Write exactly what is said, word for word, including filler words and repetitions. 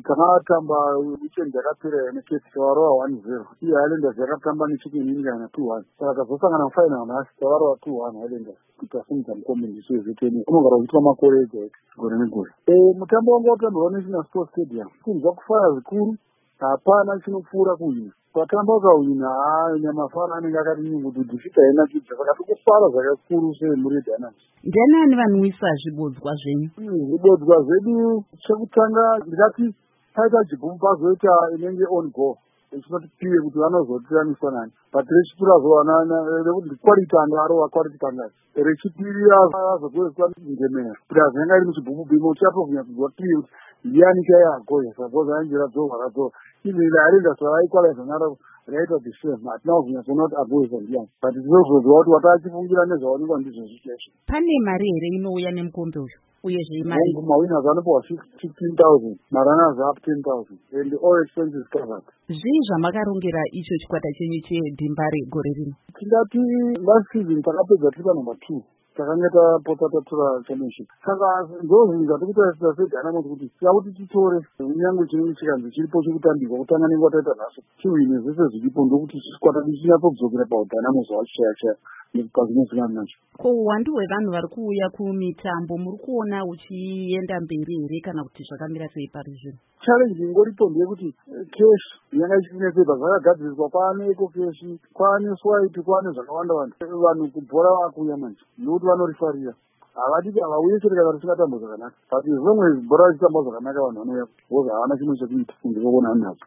tamatamba weekend yakapera nekesi tavarova one zero. Iye Highlanders yakatamba nechicken ingana two one. Saka tazosangana mufainal nhasi tavarova two one Highlanders. Kuitasimudza mukombe ndiso veziteni unogara kuitwa makore ega ega gore negore. Mutambo wanga watambirwa National Sports Stadium kunzwa kufara zvikuru, hapana chinopfuura kuhina. Patamba ukahwina nyamafana anenge akati kuti dhifita haina kidza, saka tikufara zvakakuru semuri Dynamos. Ndiani vanwisa zvibodzwa zvenyu? Zvibodzwa zvedu chekutanga ndikati taita jibhumu pazoita inenge on goal echinotipire kuti vanozotiraniswa nani, but rechiturazowanana rekuti quality anga arova quality kangati, rechipiri azogoeswa ngemera kuti azvinenge iri muchibhumu bimo chatovhunya kuzwa tiye kuti ndiani chaiye agoya suppose ainjira dzova radzova even Highlanders vaikwalaiza naro raitwa the same. Hatina kuvhunya kuona kuti agoyesa ndiani, but tinozozwa kuti watachifungira nezvaonekwa ndizvo zvichesho. Pane mari here inouya nemukombe uyu? Uyezve mari mawinners vanopiwa fifteen thousand, marunners up ten thousand and all expenses covered. Zvii zvamakarongera icho chikwata chenyu chedhimba regore rino? Tingati last season takapedza tiri panumber two, takanga tapota tatora championship. Saka ndozvinhu zvatikutarisa seDynamos kuti takuti titore kunyange chinenge chikanzi chiripo chekutambirwa kutanga nenguva taita nhasi tiwine zvese zviripo, ndokuti chikwata chinyatsodzokera paDynamos wachichaya-chaya nekukazvinozvinani nacho. Ko uwandu hwevanhu vari kuuya kumitambo muri kuona uchienda mberi here kana kuti zvakamira sei pari zvino? Challenge ingoripo ndeyekuti cash yanga ichinesepa zvakagadziriswa, kwaane eco cash, kwaane swipe, kwaane zvakawanda-wanda. Vanhu kubhora vakuuya manje nekuti vanorifarira, havadiki havauye chete kana tisingatamba zvakanaka, but as long as bhora richitamba zvakanaka vanhu vanouya, because havana chimwe chekuita kunze kwekuona hanhadzo.